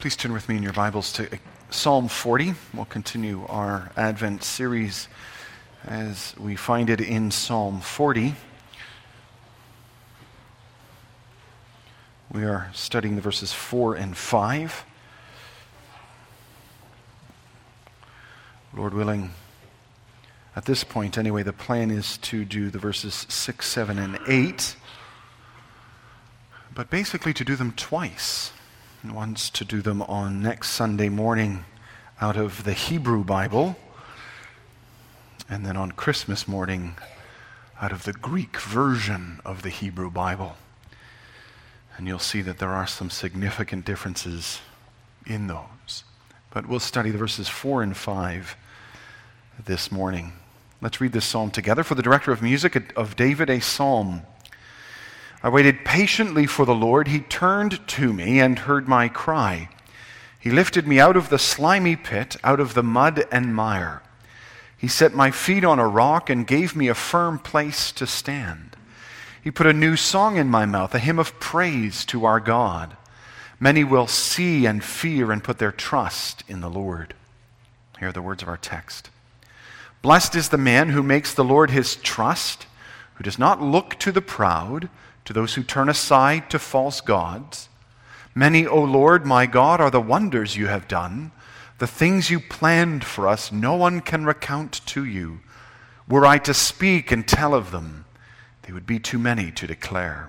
Please turn with me in your Bibles to Psalm 40. We'll continue our Advent series as we find it in Psalm 40. We are studying the verses 4 and 5. Lord willing, at this point anyway, the plan is to do the verses 6, 7, and 8, but basically to do them twice. Once to do them on next Sunday morning out of the Hebrew Bible, and then on Christmas morning out of the Greek version of the Hebrew Bible. And you'll see that there are some significant differences in those. But we'll study the verses 4 and 5 this morning. Let's read this psalm together. For the director of music of David, a psalm. I waited patiently for the Lord. He turned to me and heard my cry. He lifted me out of the slimy pit, out of the mud and mire. He set my feet on a rock and gave me a firm place to stand. He put a new song in my mouth, a hymn of praise to our God. Many will see and fear and put their trust in the Lord. Here are the words of our text. Blessed is the man who makes the Lord his trust, who does not look to the proud, to those who turn aside to false gods. Many, O Lord, my God, are the wonders you have done. The things you planned for us, no one can recount to you. Were I to speak and tell of them, they would be too many to declare.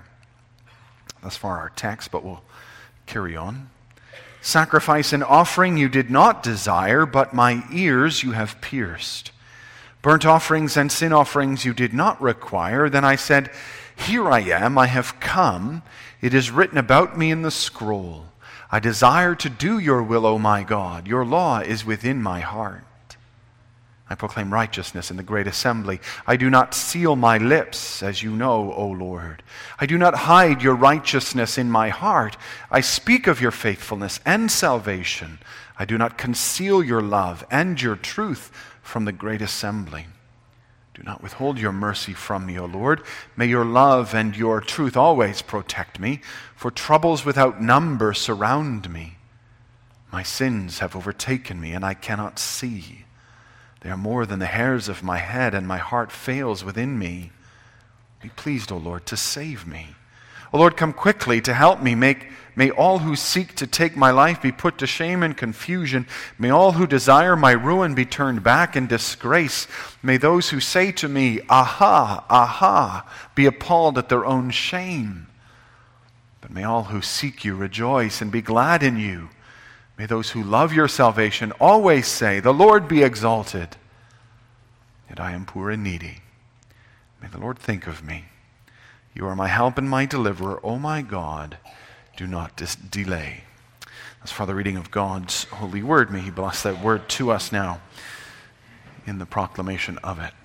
Thus far our text, but we'll carry on. Sacrifice and offering you did not desire, but my ears you have pierced. Burnt offerings and sin offerings you did not require. Then I said, Here I am, I have come. It is written about me in the scroll. I desire to do your will, O my God. Your law is within my heart. I proclaim righteousness in the great assembly. I do not seal my lips, as you know, O Lord. I do not hide your righteousness in my heart. I speak of your faithfulness and salvation. I do not conceal your love and your truth from the great assembly. Do not withhold your mercy from me, O Lord. May your love and your truth always protect me, for troubles without number surround me. My sins have overtaken me, and I cannot see. They are more than the hairs of my head, and my heart fails within me. Be pleased, O Lord, to save me. O Lord, come quickly to help me. May all who seek to take my life be put to shame and confusion. May all who desire my ruin be turned back in disgrace. May those who say to me, Aha, aha, be appalled at their own shame. But may all who seek you rejoice and be glad in you. May those who love your salvation always say, The Lord be exalted. Yet I am poor and needy. May the Lord think of me. You are my help and my deliverer, O my God. Do not delay. As for the reading of God's holy word, may he bless that word to us now in the proclamation of it.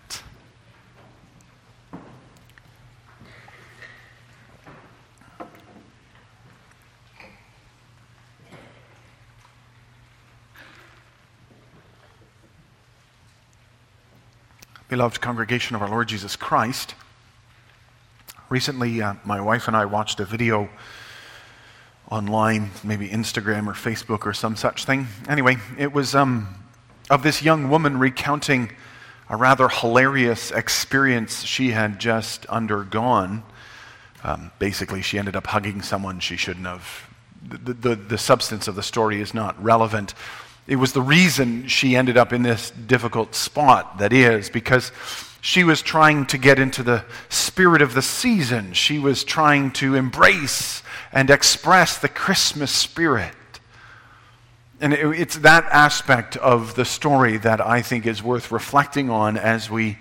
Beloved congregation of our Lord Jesus Christ, recently my wife and I watched a video online, maybe Instagram or Facebook or some such thing. Anyway, it was of this young woman recounting a rather hilarious experience she had just undergone. Basically, she ended up hugging someone she shouldn't have. The substance of the story is not relevant. It was the reason she ended up in this difficult spot, that is, because she was trying to get into the spirit of the season. She was trying to embrace and express the Christmas spirit. And it's that aspect of the story that I think is worth reflecting on as we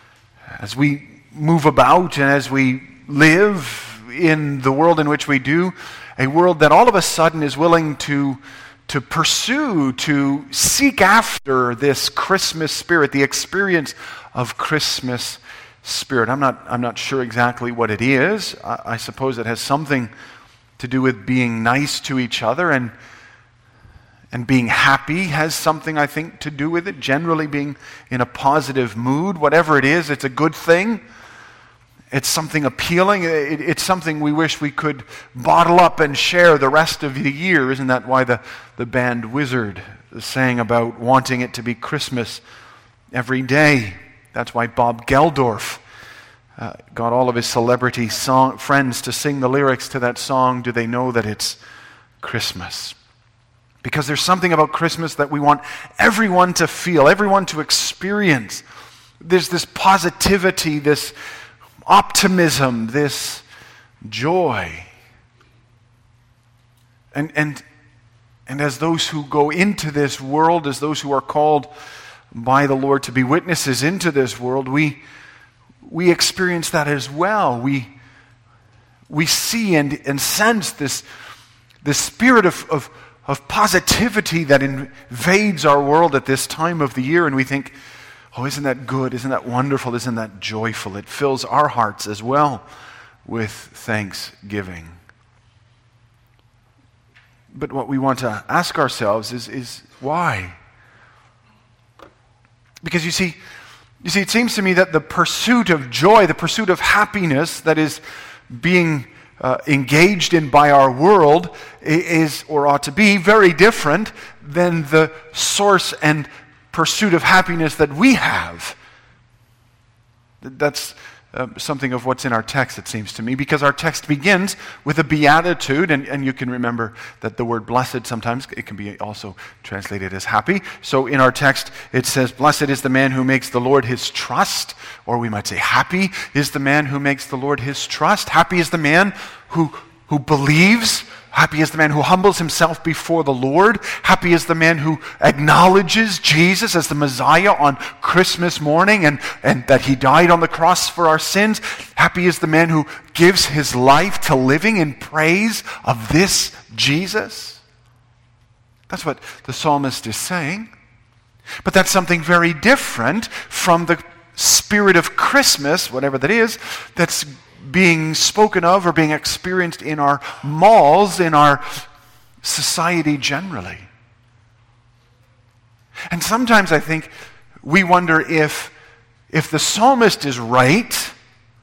move about and as we live in the world in which we do, a world that all of a sudden is willing to pursue, to seek after this Christmas spirit, the experience of Christmas spirit. I'm not sure exactly what it is. I suppose it has something to do with being nice to each other, and being happy has something, I think, to do with it. Generally being in a positive mood, whatever it is, it's a good thing. It's something appealing. It's something we wish we could bottle up and share the rest of the year. Isn't that why the band Wizard sang about wanting it to be Christmas every day? That's why Bob Geldorf got all of his celebrity friends to sing the lyrics to that song, Do They Know That It's Christmas? Because there's something about Christmas that we want everyone to feel, everyone to experience. There's this positivity, this optimism, this joy. And as those who go into this world, as those who are called by the Lord to be witnesses into this world, we experience that as well. We see and sense this spirit of positivity that invades our world at this time of the year, and we think, oh, isn't that good? Isn't that wonderful? Isn't that joyful? It fills our hearts as well with thanksgiving. But what we want to ask ourselves is why? Because you see, it seems to me that the pursuit of joy, the pursuit of happiness that is being engaged in by our world is, or ought to be, very different than the source and pursuit of happiness that we have. That's something of what's in our text, it seems to me, because our text begins with a beatitude, and you can remember that the word blessed sometimes, it can be also translated as happy. So in our text, it says, blessed is the man who makes the Lord his trust, or we might say, happy is the man who makes the Lord his trust. Happy is the man who believes. Happy is the man who humbles himself before the Lord. Happy is the man who acknowledges Jesus as the Messiah on Christmas morning and that he died on the cross for our sins. Happy is the man who gives his life to living in praise of this Jesus. That's what the psalmist is saying. But that's something very different from the spirit of Christmas, whatever that is, that's being spoken of or being experienced in our malls, in our society generally. And sometimes I think we wonder if the psalmist is right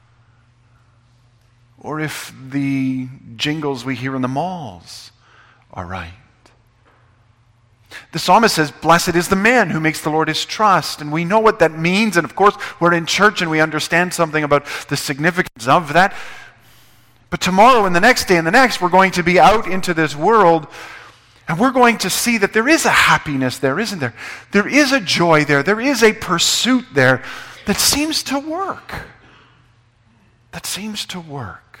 or if the jingles we hear in the malls are right. The psalmist says, blessed is the man who makes the Lord his trust. And we know what that means. And of course, we're in church and we understand something about the significance of that. But tomorrow and the next day and the next, we're going to be out into this world and we're going to see that there is a happiness there, isn't there? There is a joy there. There is a pursuit there that seems to work. That seems to work.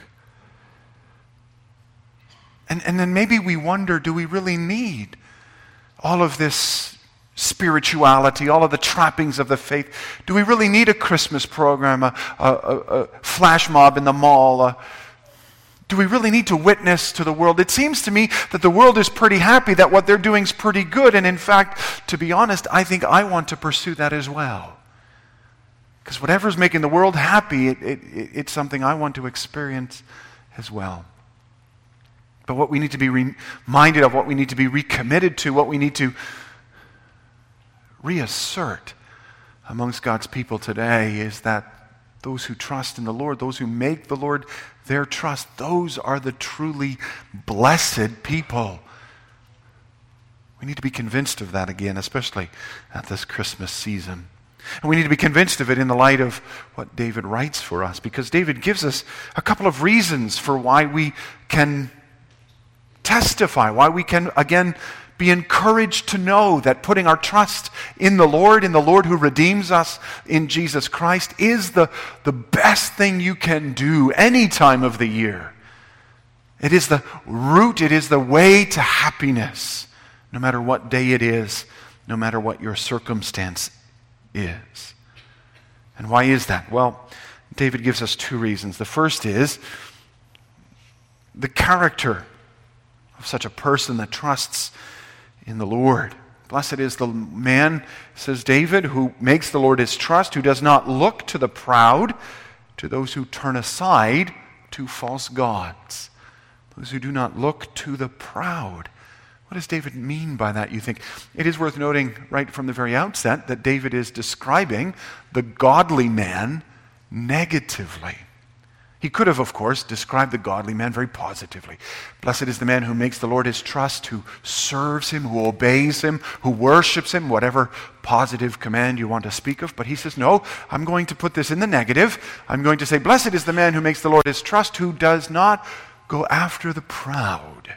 And then maybe we wonder, do we really need all of this spirituality, all of the trappings of the faith? Do we really need a Christmas program, a flash mob in the mall? Do we really need to witness to the world? It seems to me that the world is pretty happy, that what they're doing is pretty good. And in fact, to be honest, I think I want to pursue that as well. Because whatever's making the world happy, it's something I want to experience as well. But what we need to be reminded of, what we need to be recommitted to, what we need to reassert amongst God's people today is that those who trust in the Lord, those who make the Lord their trust, those are the truly blessed people. We need to be convinced of that again, especially at this Christmas season. And we need to be convinced of it in the light of what David writes for us, because David gives us a couple of reasons for why we can testify, why we can, again, be encouraged to know that putting our trust in the Lord who redeems us in Jesus Christ, is the best thing you can do any time of the year. It is the route, it is the way to happiness, no matter what day it is, no matter what your circumstance is. And why is that? Well, David gives us two reasons. The first is the character of such a person that trusts in the Lord. Blessed is the man, says David, who makes the Lord his trust, who does not look to the proud, to those who turn aside to false gods. Those who do not look to the proud. What does David mean by that, you think? It is worth noting right from the very outset that David is describing the godly man negatively. He could have, of course, described the godly man very positively. Blessed is the man who makes the Lord his trust, who serves him, who obeys him, who worships him, whatever positive command you want to speak of. But he says, no, I'm going to put this in the negative. I'm going to say, blessed is the man who makes the Lord his trust, who does not go after the proud.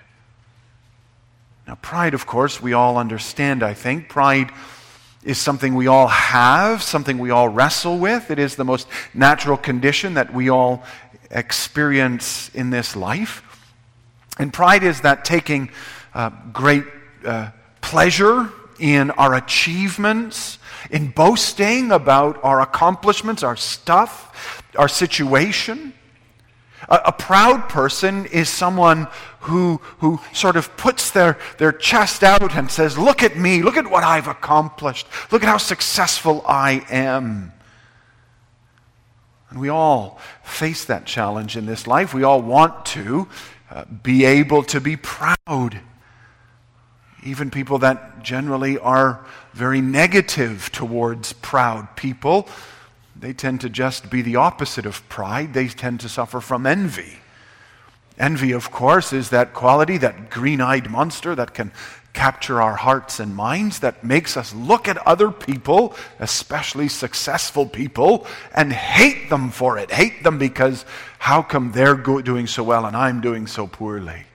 Now, pride, of course, we all understand, I think. Pride is something we all have, something we all wrestle with. It is the most natural condition that we all experience in this life. And pride is that taking great pleasure in our achievements, in boasting about our accomplishments, our stuff, our situation. A proud person is someone who sort of puts their chest out and says, look at me, look at what I've accomplished, look at how successful I am. And we all face that challenge in this life. We all want to be able to be proud. Even people that generally are very negative towards proud people, they tend to just be the opposite of pride. They tend to suffer from envy. Envy, of course, is that quality, that green-eyed monster that can capture our hearts and minds, that makes us look at other people, especially successful people, and hate them for it. Hate them because how come they're doing so well and I'm doing so poorly?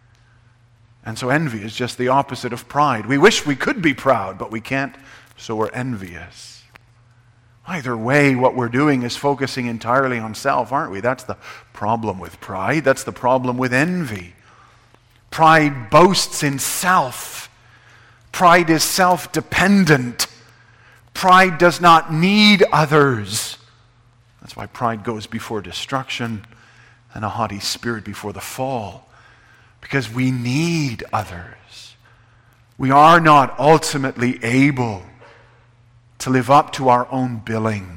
And so envy is just the opposite of pride. We wish we could be proud, but we can't, so we're envious. Either way, what we're doing is focusing entirely on self, aren't we? That's the problem with pride. That's the problem with envy. Pride boasts in self. Pride is self-dependent. Pride does not need others. That's why pride goes before destruction and a haughty spirit before the fall. Because we need others. We are not ultimately able to live up to our own billing.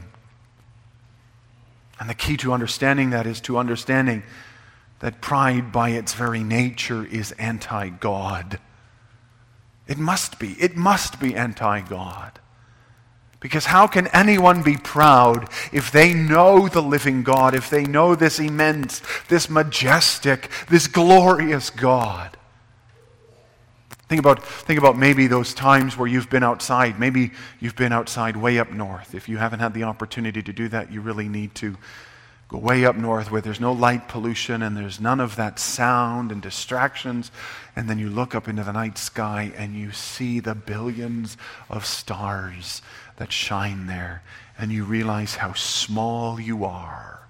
And the key to understanding that is to understanding that pride by its very nature is anti-God. It must be anti-God. Because how can anyone be proud if they know the living God, if they know this immense, this majestic, this glorious God? Think about maybe those times where you've been outside. Maybe you've been outside way up north. If you haven't had the opportunity to do that, you really need to go way up north where there's no light pollution and there's none of that sound and distractions. And then you look up into the night sky and you see the billions of stars that shine there. And you realize how small you are.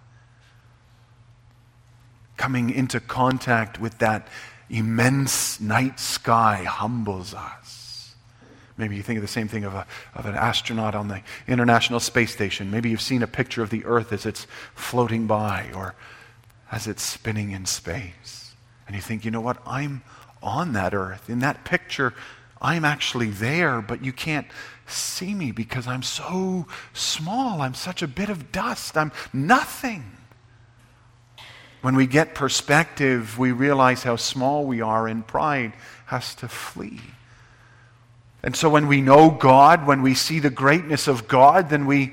Coming into contact with that immense night sky humbles us. Maybe you think of the same thing of an astronaut on the International Space Station. Maybe you've seen a picture of the Earth as it's floating by or as it's spinning in space. And you think, you know what, I'm on that Earth. In that picture, I'm actually there, but you can't see me because I'm so small. I'm such a bit of dust. I'm nothing. When we get perspective, we realize how small we are, and pride has to flee. And so when we know God, when we see the greatness of God, then we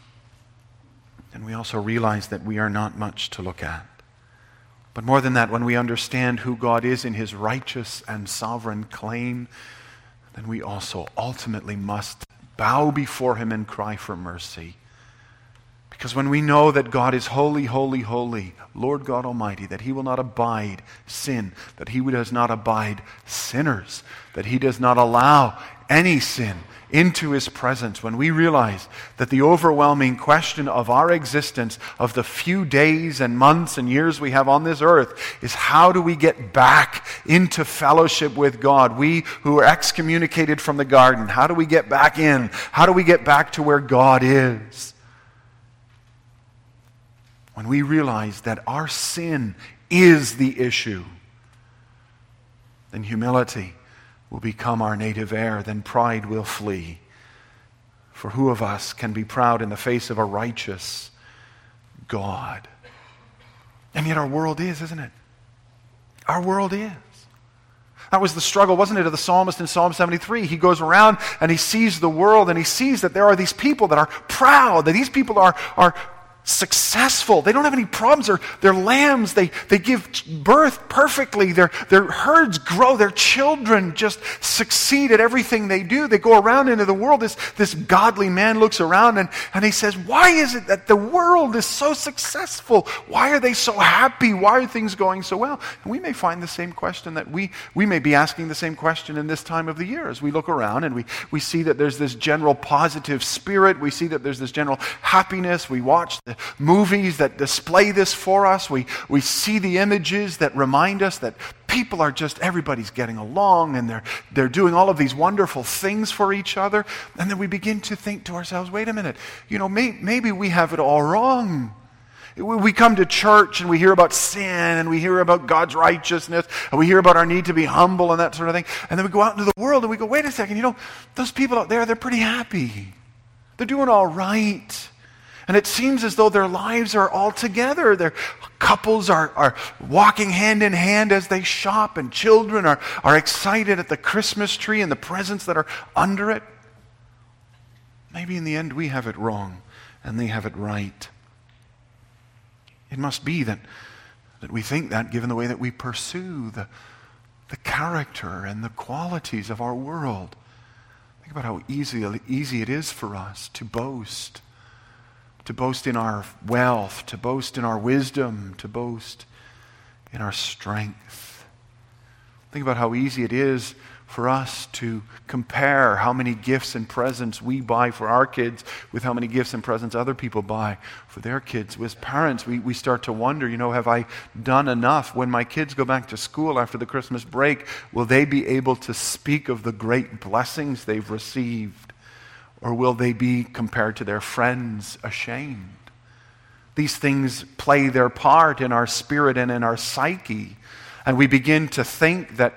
also realize that we are not much to look at. But more than that, when we understand who God is in his righteous and sovereign claim, then we also ultimately must bow before him and cry for mercy. Because when we know that God is holy, holy, holy, Lord God Almighty, that he will not abide sin, that he does not abide sinners, that he does not allow any sin into his presence, when we realize that the overwhelming question of our existence, of the few days and months and years we have on this earth, is how do we get back into fellowship with God? We who are excommunicated from the garden, how do we get back in? How do we get back to where God is? When we realize that our sin is the issue, then humility will become our native air, then pride will flee. For who of us can be proud in the face of a righteous God? And yet our world is, isn't it? Our world is. That was the struggle, wasn't it, of the psalmist in Psalm 73. He goes around and he sees the world and he sees that there are these people that are proud, that these people are successful. They don't have any problems. They're lambs. They give birth perfectly. Their herds grow. Their children just succeed at everything they do. They go around into the world. This godly man looks around and he says, why is it that the world is so successful? Why are they so happy? Why are things going so well? And we may find the same question that we may be asking the same question in this time of the year as we look around and we see that there's this general positive spirit. We see that there's this general happiness. We watch the movies that display this for us. We see the images that remind us that people are just, everybody's getting along and they're doing all of these wonderful things for each other. And then we begin to think to ourselves, wait a minute, maybe we have it all wrong. We come to church and we hear about sin and we hear about God's righteousness and we hear about our need to be humble and that sort of thing. And then we go out into the world and we go, wait a second, those people out there, they're pretty happy. They're doing all right. And it seems as though their lives are all together. Their couples are walking hand in hand as they shop, and children are excited at the Christmas tree and the presents that are under it. Maybe in the end we have it wrong and they have it right. It must be that we think that given the way that we pursue the character and the qualities of our world. Think about how easy it is for us to boast in our wealth, to boast in our wisdom, to boast in our strength. Think about how easy it is for us to compare how many gifts and presents we buy for our kids with how many gifts and presents other people buy for their kids. As parents, we start to wonder, have I done enough? When my kids go back to school after the Christmas break, will they be able to speak of the great blessings they've received? Or will they be, compared to their friends, ashamed? These things play their part in our spirit and in our psyche. And we begin to think that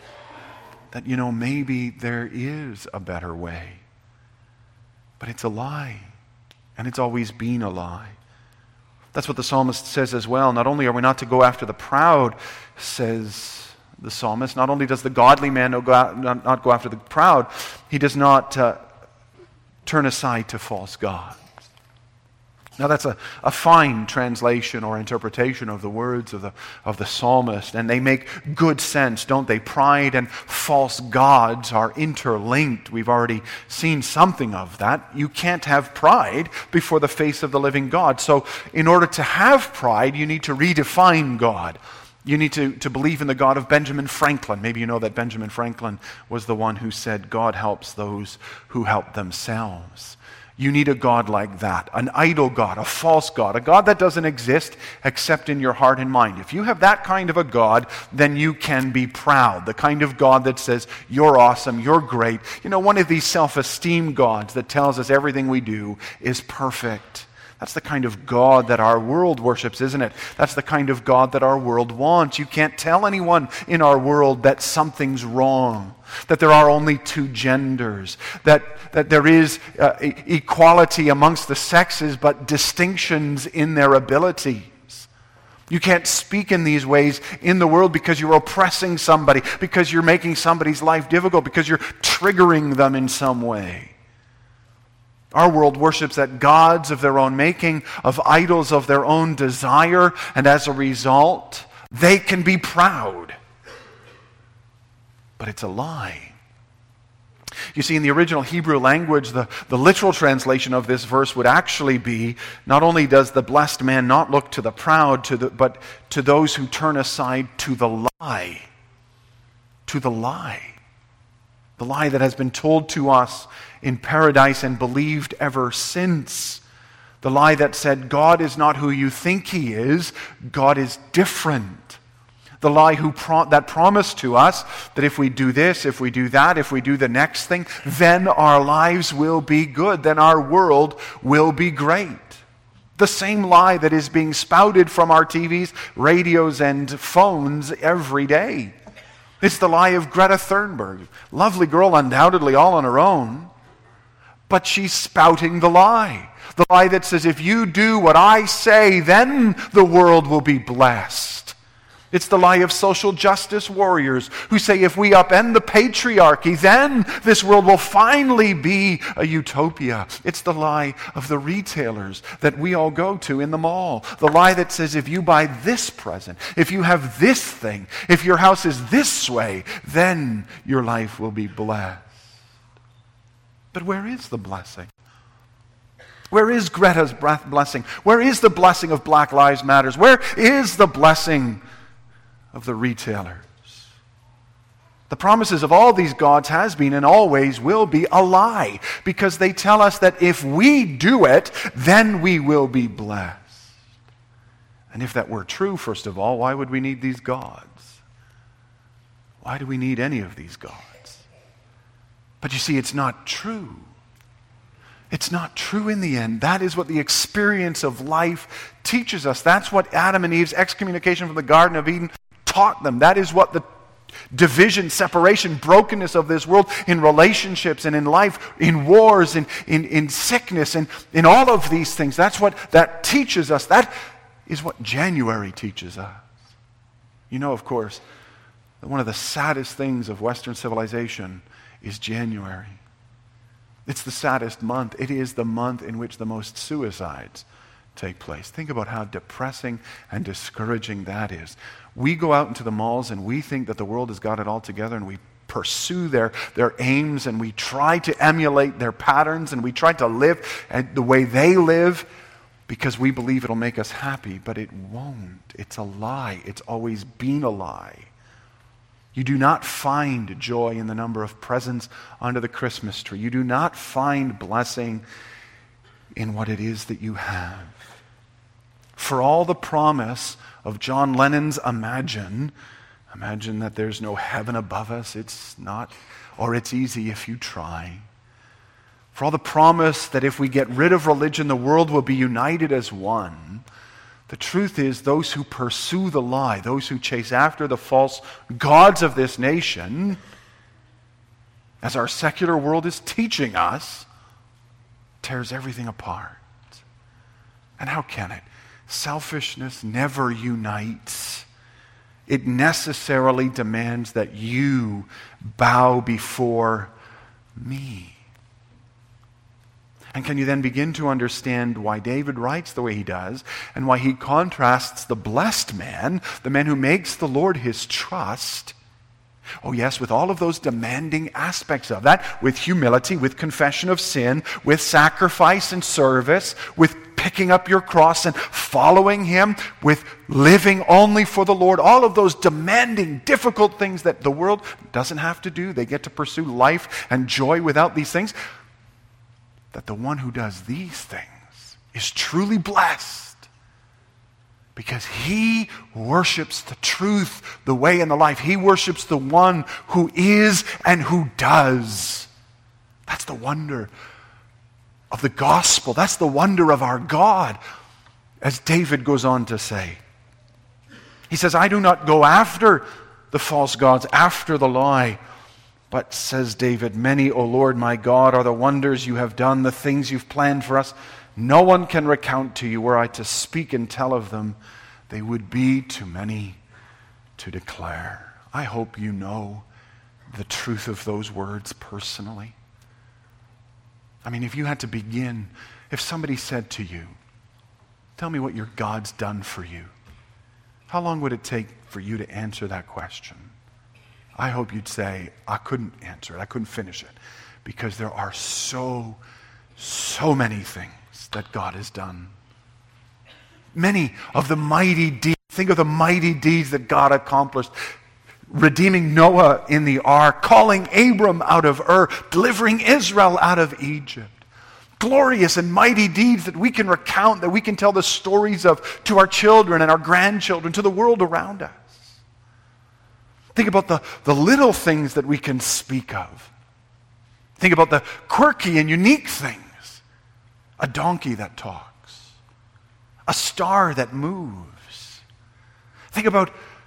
maybe there is a better way. But it's a lie. And it's always been a lie. That's what the psalmist says as well. Not only are we not to go after the proud, says the psalmist, not only does the godly man not go after the proud, he does not turn aside to false gods. Now that's a fine translation or interpretation of the words of the psalmist, and they make good sense, don't they? Pride and false gods are interlinked. We've already seen something of that. You can't have pride before the face of the living God. So in order to have pride, you need to redefine God. You need to believe in the God of Benjamin Franklin. Maybe you know that Benjamin Franklin was the one who said, God helps those who help themselves. You need a God like that, an idol God, a false God, a God that doesn't exist except in your heart and mind. If you have that kind of a God, then you can be proud. The kind of God that says, you're awesome, you're great. One of these self-esteem gods that tells us everything we do is perfect. That's the kind of God that our world worships, isn't it? That's the kind of God that our world wants. You can't tell anyone in our world that something's wrong, that there are only two genders, that there is equality amongst the sexes, but distinctions in their abilities. You can't speak in these ways in the world because you're oppressing somebody, because you're making somebody's life difficult, because you're triggering them in some way. Our world worships at gods of their own making, of idols of their own desire, and as a result, they can be proud. But it's a lie. You see, in the original Hebrew language, the literal translation of this verse would actually be, not only does the blessed man not look to the proud, but to those who turn aside to the lie. To the lie. The lie that has been told to us in paradise and believed ever since. The lie that said, God is not who you think He is, God is different. The lie that promised to us that if we do this, if we do that, if we do the next thing, then our lives will be good, then our world will be great. The same lie that is being spouted from our TVs, radios, and phones every day. It's the lie of Greta Thunberg. Lovely girl, undoubtedly, all on her own. But she's spouting the lie. The lie that says, if you do what I say, then the world will be blessed. It's the lie of social justice warriors who say if we upend the patriarchy, then this world will finally be a utopia. It's the lie of the retailers that we all go to in the mall. The lie that says if you buy this present, if you have this thing, if your house is this way, then your life will be blessed. But where is the blessing? Where is Greta's blessing? Where is the blessing of Black Lives Matter? Where is the blessing of the retailers? The promises of all these gods has been and always will be a lie, because they tell us that if we do it, then we will be blessed. And if that were true, first of all, why would we need these gods? Why do we need any of these gods? But you see, it's not true. It's not true in the end. That is what the experience of life teaches us. That's what Adam and Eve's excommunication from the Garden of Eden taught them. That is what the division, separation, brokenness of this world in relationships and in life, in wars, in sickness, and in all of these things. That's what that teaches us. That is what January teaches us. You know, of course, that one of the saddest things of Western civilization is January. It's the saddest month. It is the month in which the most suicides take place. Think about how depressing and discouraging that is. We go out into the malls and we think that the world has got it all together, and we pursue their aims, and we try to emulate their patterns, and we try to live the way they live because we believe it'll make us happy, but it won't. It's a lie. It's always been a lie. You do not find joy in the number of presents under the Christmas tree. You do not find blessing in what it is that you have. For all the promise of John Lennon's Imagine that there's no heaven above us, it's not, or it's easy if you try. For all the promise that if we get rid of religion, the world will be united as one, the truth is, those who pursue the lie, those who chase after the false gods of this nation, as our secular world is teaching us, tears everything apart. And how can it? Selfishness never unites. It necessarily demands that you bow before me. And can you then begin to understand why David writes the way he does, and why he contrasts the blessed man, the man who makes the Lord his trust, oh yes, with all of those demanding aspects of that, with humility, with confession of sin, with sacrifice and service, with picking up your cross and following him, with living only for the Lord, all of those demanding, difficult things that the world doesn't have to do. They get to pursue life and joy without these things. That the one who does these things is truly blessed, because he worships the truth, the way, and the life. He worships the one who is and who does. That's the wonder of the gospel. That's the wonder of our God, as David goes on to say. He says, I do not go after the false gods, after the lie. But, says David, many, O Lord my God, are the wonders you have done, the things you've planned for us. No one can recount to you. Were I to speak and tell of them, they would be too many to declare. I hope you know the truth of those words personally. I mean, if you had to begin, if somebody said to you, tell me what your God's done for you, how long would it take for you to answer that question? I hope you'd say, I couldn't answer it, I couldn't finish it, because there are so many things that God has done. Many of the mighty deeds, think of the mighty deeds that God accomplished, redeeming Noah in the ark, calling Abram out of Ur, delivering Israel out of Egypt. Glorious and mighty deeds that we can recount, that we can tell the stories of to our children and our grandchildren, to the world around us. Think about the little things that we can speak of. Think about the quirky and unique things. A donkey that talks. A star that moves. Think about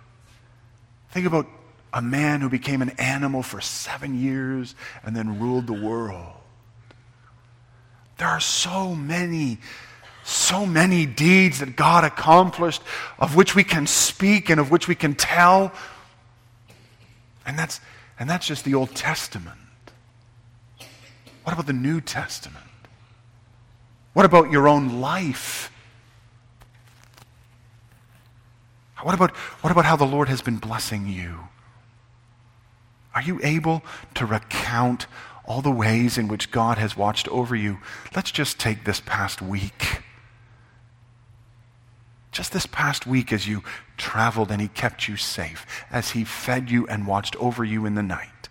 a man who became an animal for 7 years and then ruled the world. There are so many So many deeds that God accomplished, of which we can speak and of which we can tell. And that's just the Old Testament. What about the New Testament? What about your own life? What about how the Lord has been blessing you? Are you able to recount all the ways in which God has watched over you? Let's just take this past week. Just this past week as you traveled and he kept you safe, as he fed you and watched over you in the night.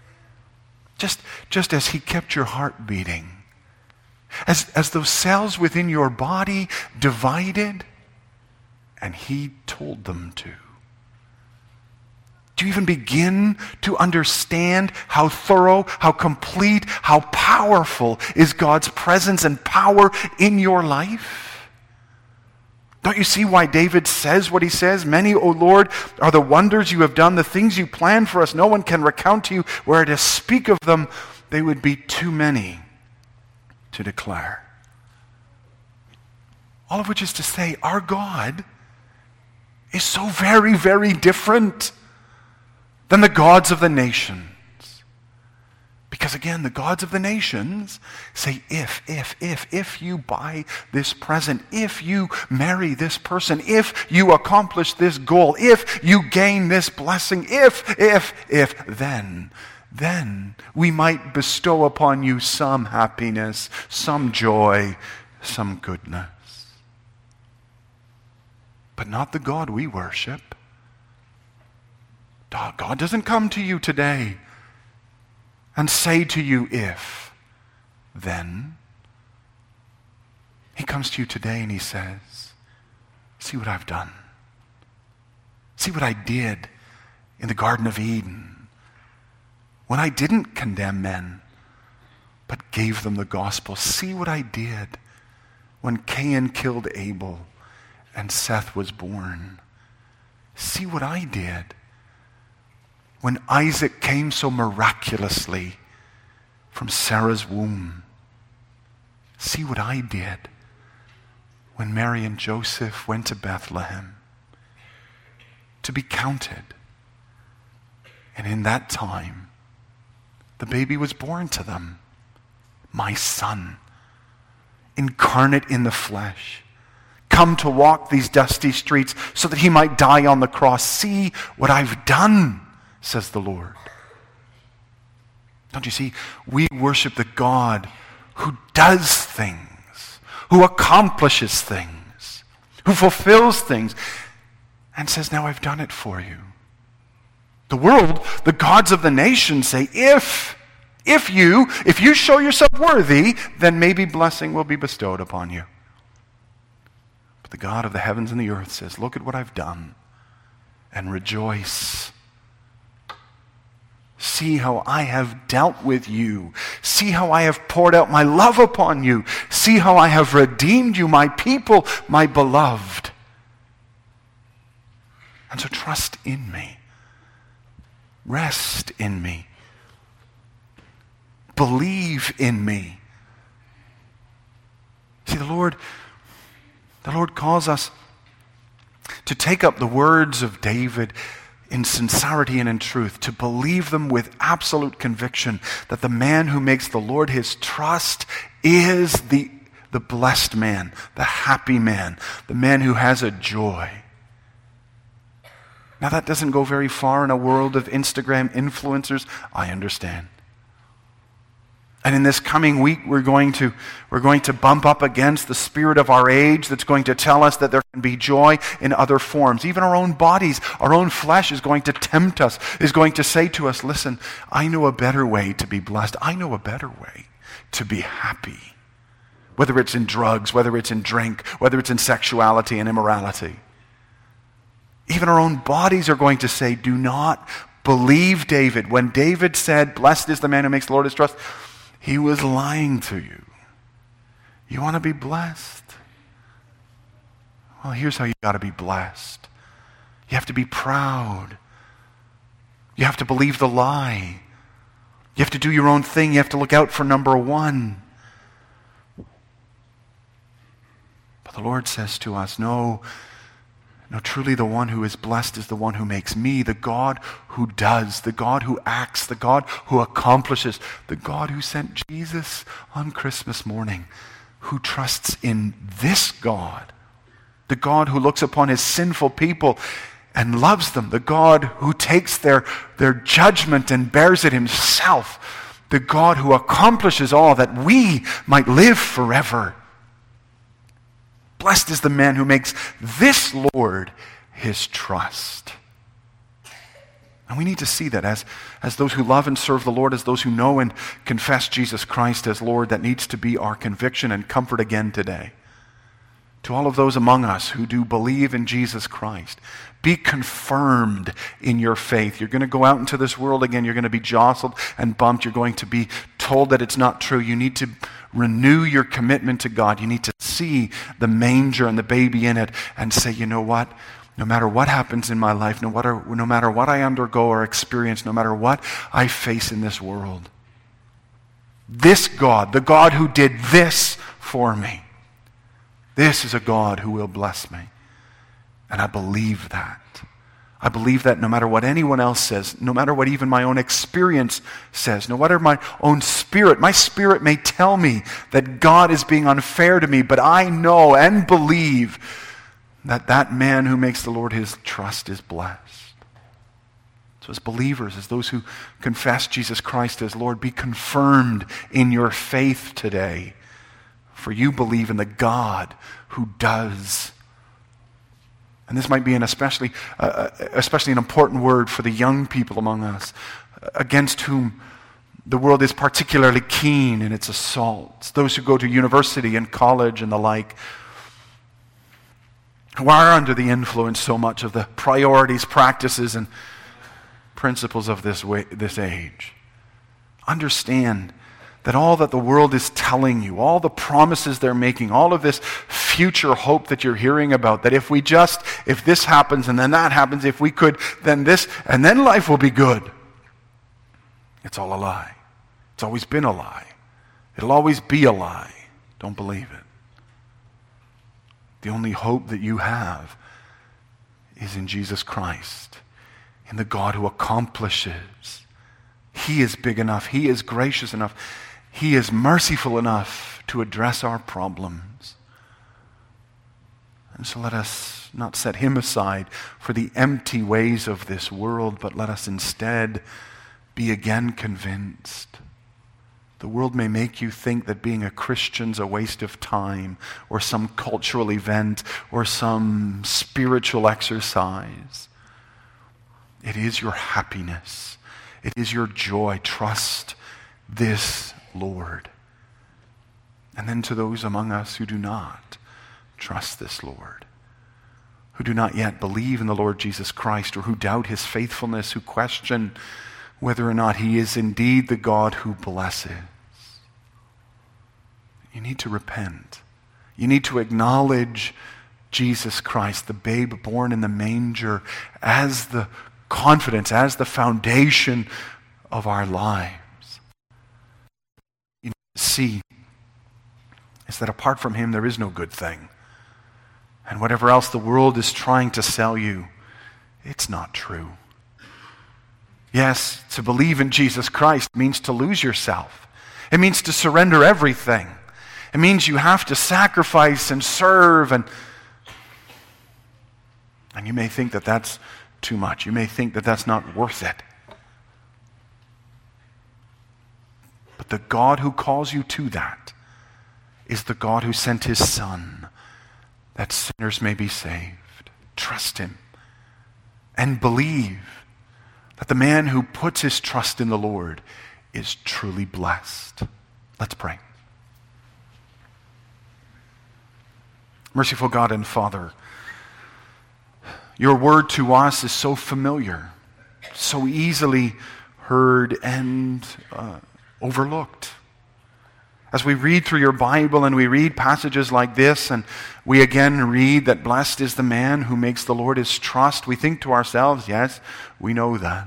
Just as he kept your heart beating. As those cells within your body divided and he told them to. Do you even begin to understand how thorough, how complete, how powerful is God's presence and power in your life? Don't you see why David says what he says? Many, O Lord, are the wonders you have done, the things you planned for us. No one can recount to you. Were to speak of them, they would be too many to declare. All of which is to say, our God is so very, very different than the gods of the nations. Because again, the gods of the nations say, if you buy this present, if you marry this person, if you accomplish this goal, if you gain this blessing, then we might bestow upon you some happiness, some joy, some goodness. But not the God we worship. God doesn't come to you today and say to you, if, then. He comes to you today and he says, see what I've done. See what I did in the Garden of Eden when I didn't condemn men, but gave them the gospel. See what I did when Cain killed Abel and Seth was born. See what I did when Isaac came so miraculously from Sarah's womb. See what I did when Mary and Joseph went to Bethlehem to be counted. And in that time, the baby was born to them, my son, incarnate in the flesh, come to walk these dusty streets so that he might die on the cross. See what I've done, says the Lord. Don't you see? We worship the God who does things, who accomplishes things, who fulfills things, and says, now I've done it for you. The world, the gods of the nations say, if you show yourself worthy, then maybe blessing will be bestowed upon you. But the God of the heavens and the earth says, look at what I've done and rejoice. See how I have dealt with you. See how I have poured out my love upon you. See how I have redeemed you, my people, my beloved. And so trust in me. Rest in me. Believe in me. See, the Lord calls us to take up the words of David in sincerity and in truth, to believe them with absolute conviction that the man who makes the Lord his trust is the blessed man, the happy man, the man who has a joy. Now that doesn't go very far in a world of Instagram influencers, I understand. And in this coming week, we're going to bump up against the spirit of our age that's going to tell us that there can be joy in other forms. Even our own bodies, our own flesh is going to tempt us, is going to say to us, listen, I know a better way to be blessed. I know a better way to be happy. Whether it's in drugs, whether it's in drink, whether it's in sexuality and immorality. Even our own bodies are going to say, do not believe David. When David said, blessed is the man who makes the Lord his trust, he was lying to you. You want to be blessed? Well, here's how you got to be blessed. You have to be proud. You have to believe the lie. You have to do your own thing. You have to look out for number one. The Lord says to us, no, truly the one who is blessed is the one who makes me, the God who does, the God who acts, the God who accomplishes, the God who sent Jesus on Christmas morning, who trusts in this God, the God who looks upon his sinful people and loves them, the God who takes their judgment and bears it himself, the God who accomplishes all that we might live forever. Blessed is the man who makes this Lord his trust. And we need to see that as those who love and serve the Lord, as those who know and confess Jesus Christ as Lord, that needs to be our conviction and comfort again today. To all of those among us who do believe in Jesus Christ, be confirmed in your faith. You're going to go out into this world again. You're going to be jostled and bumped. You're going to be told that it's not true. You need to renew your commitment to God. You need to see the manger and the baby in it and say, you know what? No matter what happens in my life, no matter what I undergo or experience, no matter what I face in this world, this God, the God who did this for me, this is a God who will bless me. And I believe that. I believe that no matter what anyone else says, no matter what even my own experience says, no matter my own spirit, my spirit may tell me that God is being unfair to me, but I know and believe that that man who makes the Lord his trust is blessed. So as believers, as those who confess Jesus Christ as Lord, be confirmed in your faith today. For you believe in the God who does. And this might be an especially an important word for the young people among us, against whom the world is particularly keen in its assaults. Those who go to university and college and the like, who are under the influence so much of the priorities, practices, and principles of this age. Understand that all that the world is telling you, all the promises they're making, all of this future hope that you're hearing about, that if this happens and then that happens, if we could, then this, and then life will be good. It's all a lie. It's always been a lie. It'll always be a lie. Don't believe it. The only hope that you have is in Jesus Christ, in the God who accomplishes. He is big enough. He is gracious enough. He is merciful enough to address our problems. And so let us not set him aside for the empty ways of this world, but let us instead be again convinced. The world may make you think that being a Christian's a waste of time, or some cultural event, or some spiritual exercise. It is your happiness. It is your joy. Trust this Lord. And then to those among us who do not trust this Lord, who do not yet believe in the Lord Jesus Christ, or who doubt his faithfulness, who question whether or not he is indeed the God who blesses, you need to repent. You need to acknowledge Jesus Christ, the babe born in the manger, as the confidence, as the foundation of our lives. You need to see is that apart from him there is no good thing. And whatever else the world is trying to sell you, it's not true. Yes, to believe in Jesus Christ means to lose yourself. It means to surrender everything. It means you have to sacrifice and serve, and you may think that that's too much. You may think that that's not worth it. But the God who calls you to that is the God who sent his Son that sinners may be saved. Trust him and believe that the man who puts his trust in the Lord is truly blessed. Let's pray. Merciful God and Father, your word to us is so familiar, so easily heard and overlooked. As we read through your Bible and we read passages like this, and we again read that blessed is the man who makes the Lord his trust, we think to ourselves, yes, we know that.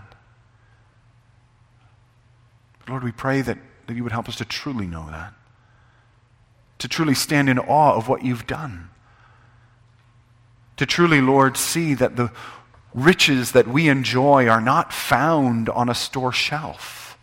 But Lord, we pray that you would help us to truly know that, to truly stand in awe of what you've done, To truly, Lord, see that the riches that we enjoy are not found on a store shelf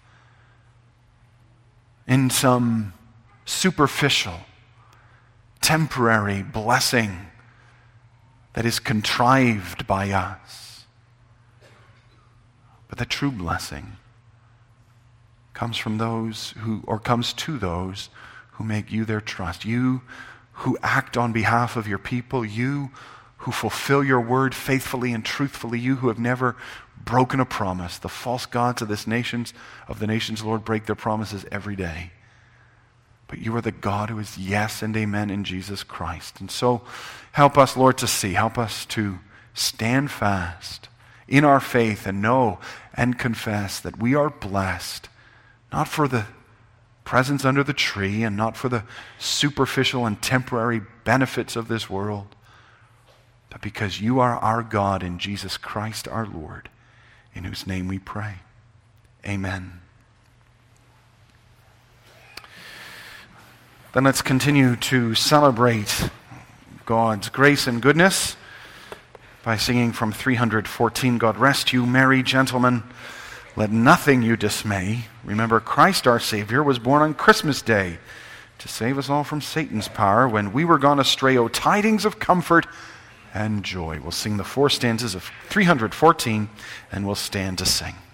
in some superficial, temporary blessing that is contrived by us. But the true blessing comes from comes to those who make you their trust. You who act on behalf of your people, you who fulfill your word faithfully and truthfully, you who have never broken a promise. The false gods of the nations, Lord, break their promises every day. But you are the God who is yes and amen in Jesus Christ. And so help us, Lord, to see. Help us to stand fast in our faith and know and confess that we are blessed, not for the presents under the tree and not for the superficial and temporary benefits of this world, but because you are our God in Jesus Christ our Lord, in whose name we pray. Amen. Then let's continue to celebrate God's grace and goodness by singing from 314, God rest you, merry gentlemen. Let nothing you dismay. Remember, Christ our Savior was born on Christmas Day to save us all from Satan's power when we were gone astray. O tidings of comfort and joy. We'll sing the 4 stanzas of 314 and we'll stand to sing.